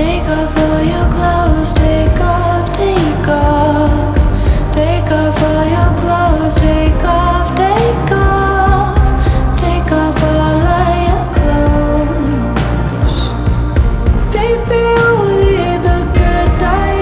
Take off all your clothes, take off, take off. Take off all your clothes, take off, take off. Take off all of your clothes. They say only the good die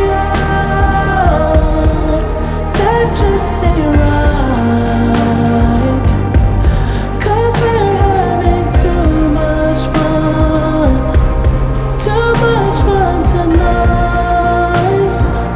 young. That just ain't right. 'Cause we're having too much fun. Too much fun tonight.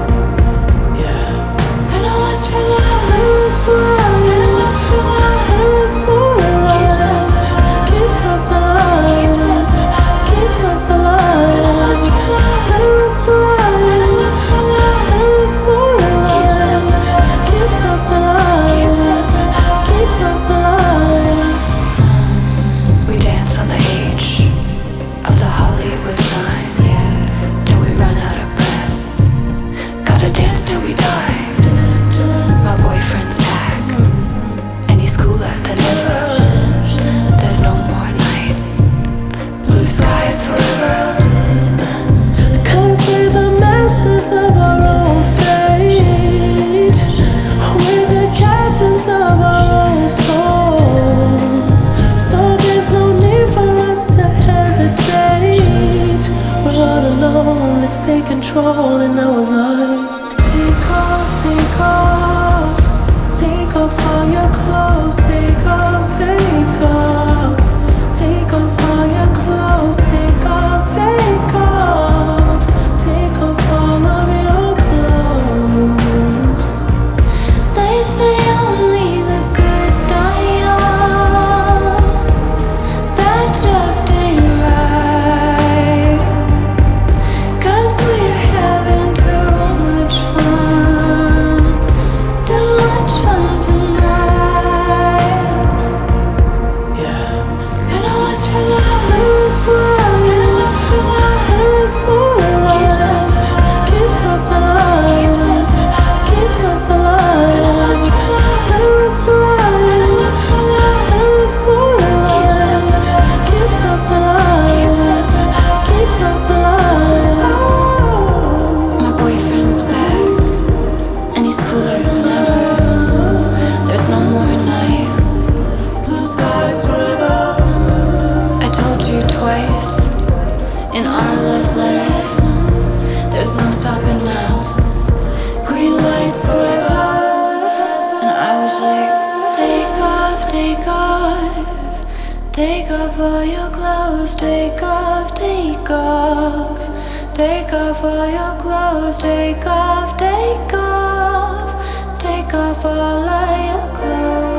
Yeah. And I lust for love, I lust for love. and I lust for love. I lust for love. Keeps us alive, Keeps us alive. keeps us alive. Keeps us alive. And I lust for love, I lust for love. and I lust for love. I lust for love. Keeps us alive, Keeps us alive. keeps us alive. Keeps us alive. We dance on the H of the Hollywood sign, till we run out of breath. Gotta dance till we die. My boyfriend's back, and he's cooler than ever. There's no more night, blue skies forever. 'Cause we're the masters of our own fate. We're the captains of our own souls. So there's no need for us to hesitate. We're all alone, let's take control. And I was like, take off, take off. Take off all your clothes, take off, take off. Take off all your clothes, take off, take off. Take off all of your clothes. They say only the good die young. That just ain't right. 'Cause we're having too much fun. Too much fun tonight. Yeah. And I lust for love, I lust for love. and I lust for love. I lust for love. Keeps us alive. Keeps us alive. Keeps us alive. And I lust for love, I lust for love. and I lust for love. I lust for love. Keeps us alive. Keeps us alive. My boyfriend's back, and he's cooler than ever. There's no more night. Blue skies forever. I told you twice in our love letter. There's no stopping now. Green lights forever. And I was like, take off, take off. Take off all your clothes, take off, take off. Take off all your clothes, take off, take off. Take off all of your clothes.